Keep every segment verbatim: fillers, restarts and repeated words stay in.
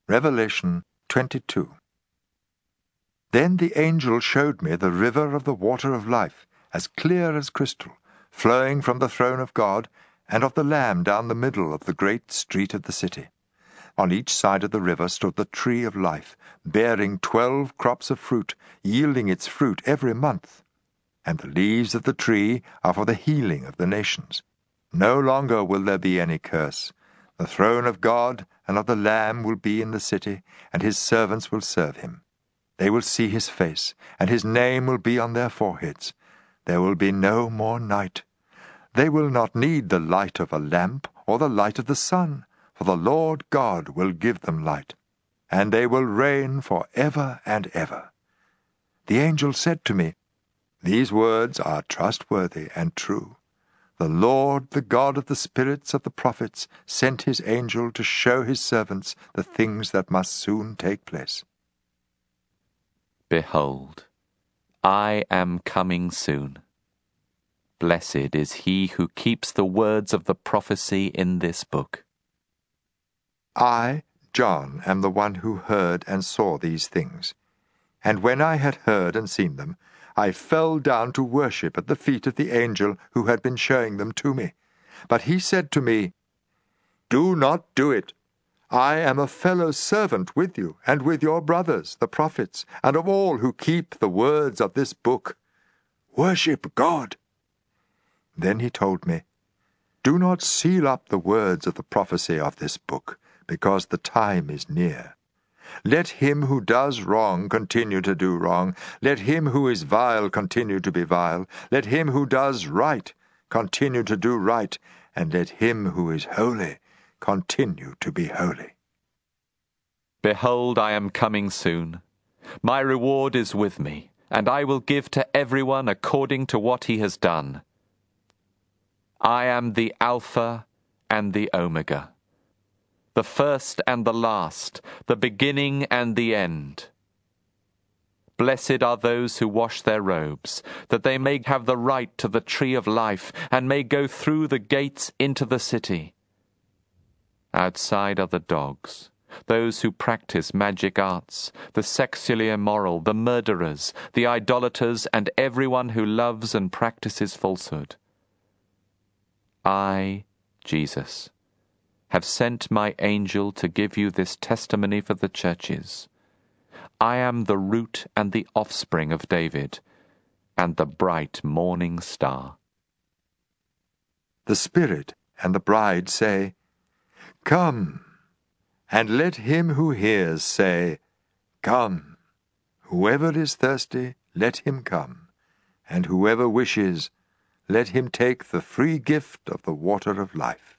Revelation twenty-two. Then the angel showed me the river of the water of life, as clear as crystal, flowing from the throne of God and of the Lamb down the middle of the great street of the city. On each side of the river stood the tree of life, bearing twelve crops of fruit, yielding its fruit every month. And the leaves of the tree are for the healing of the nations. No longer will there be any curse. The throne of God and of the Lamb will be in the city, and his servants will serve him. They will see his face, and his name will be on their foreheads. There will be no more night. They will not need the light of a lamp or the light of the sun, for the Lord God will give them light, and they will reign for ever and ever. The angel said to me, "These words are trustworthy and true. The Lord, the God of the spirits of the prophets, sent his angel to show his servants the things that must soon take place." Behold, I am coming soon. Blessed is he who keeps the words of the prophecy in this book. I, John, am the one who heard and saw these things. And when I had heard and seen them, I fell down to worship at the feet of the angel who had been showing them to me. But he said to me, "Do not do it. I am a fellow servant with you and with your brothers, the prophets, and of all who keep the words of this book. Worship God." Then he told me, "Do not seal up the words of the prophecy of this book, because the time is near. Let him who does wrong continue to do wrong. Let him who is vile continue to be vile. Let him who does right continue to do right. And let him who is holy continue to be holy." Behold, I am coming soon. My reward is with me, and I will give to everyone according to what he has done. I am the Alpha and the Omega, the first and the last, the beginning and the end. Blessed are those who wash their robes, that they may have the right to the tree of life, and may go through the gates into the city. Outside are the dogs, those who practice magic arts, the sexually immoral, the murderers, the idolaters, and everyone who loves and practices falsehood. I, Jesus, have sent my angel to give you this testimony for the churches. I am the root and the offspring of David, and the bright morning star. The Spirit and the bride say, "Come." And let him who hears say, "Come." Whoever is thirsty, let him come. And whoever wishes, let him take the free gift of the water of life.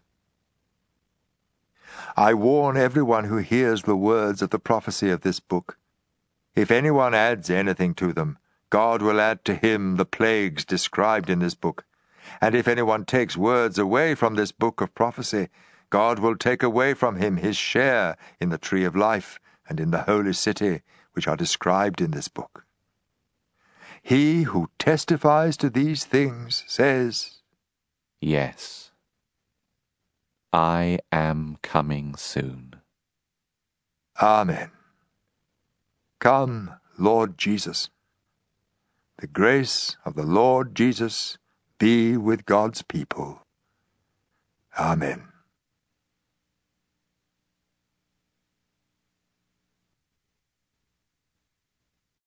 I warn everyone who hears the words of the prophecy of this book. If anyone adds anything to them, God will add to him the plagues described in this book. And if anyone takes words away from this book of prophecy, God will take away from him his share in the tree of life and in the holy city, which are described in this book. He who testifies to these things says, Yes, I am coming soon. Amen. Come, Lord Jesus. The grace of the Lord Jesus be with God's people. Amen.